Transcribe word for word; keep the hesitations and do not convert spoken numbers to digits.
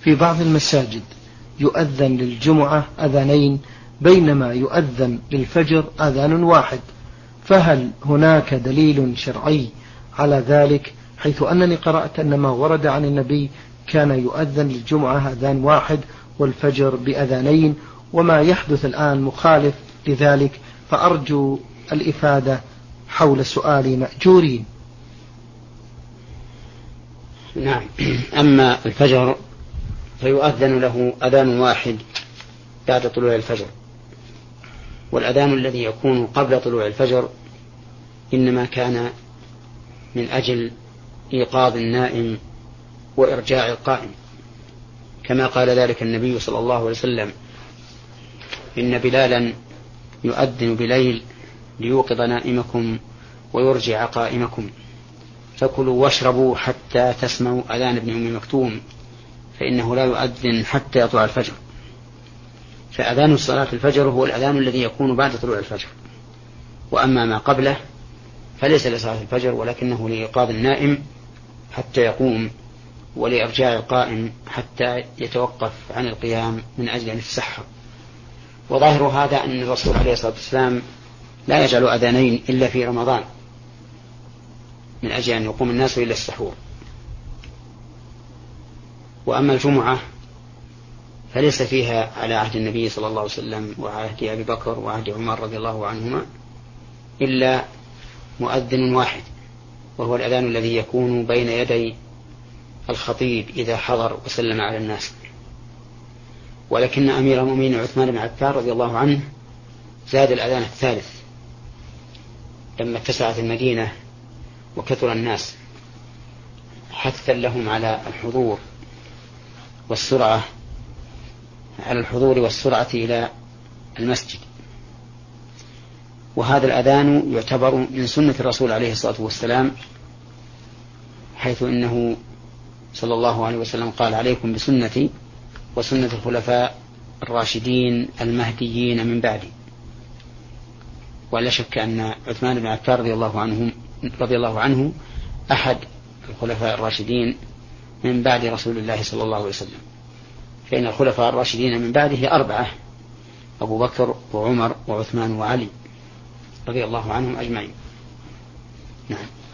في بعض المساجد يؤذن للجمعة أذانين بينما يؤذن للفجر أذان واحد، فهل هناك دليل شرعي على ذلك؟ حيث أنني قرأت أن ما ورد عن النبي كان يؤذن للجمعة أذان واحد والفجر بأذانين، وما يحدث الآن مخالف لذلك، فأرجو الإفادة حول سؤالي مأجورين. نعم. أما الفجر فيؤذن له أذان واحد بعد طلوع الفجر، والأذان الذي يكون قبل طلوع الفجر إنما كان من أجل إيقاظ النائم وإرجاع القائم، كما قال ذلك النبي صلى الله عليه وسلم: إن بلالا يؤذن بليل ليوقظ نائمكم ويرجع قائمكم، فكلوا واشربوا حتى تسمعوا أذان ابن أم مكتوم فإنه لا يؤذن حتى يطلع الفجر. فأذان صلاة الفجر هو الأذان الذي يكون بعد طلوع الفجر، وأما ما قبله فليس لصلاة الفجر ولكنه لإيقاظ النائم حتى يقوم، ولإرجاع القائم حتى يتوقف عن القيام من أجل أن يتسحر. وظاهر هذا أن الرسول عليه الصلاة والسلام لا يجعل أذانين إلا في رمضان من أجل أن يقوم الناس إلى السحور. وأما الجمعة فليس فيها على عهد النبي صلى الله عليه وسلم وعهد أبي بكر وعهد عمر رضي الله عنهما إلا مؤذن واحد، وهو الأذان الذي يكون بين يدي الخطيب إذا حضر وسلم على الناس. ولكن أمير المؤمنين عثمان بن عفان رضي الله عنه زاد الأذان الثالث لما اتسعت المدينة وكثر الناس، حثا لهم على الحضور والسرعة على الحضور والسرعة إلى المسجد. وهذا الأذان يعتبر من سنة الرسول عليه الصلاة والسلام، حيث إنه صلى الله عليه وسلم قال: عليكم بسنتي وسنة الخلفاء الراشدين المهديين من بعدي. ولا شك أن عثمان بن عفان رضي الله عنه رضي الله عنه أحد الخلفاء الراشدين من بعد رسول الله صلى الله عليه وسلم، فإن الخلفاء الراشدين من بعده أربعة: أبو بكر وعمر وعثمان وعلي رضي الله عنهم أجمعين. نعم.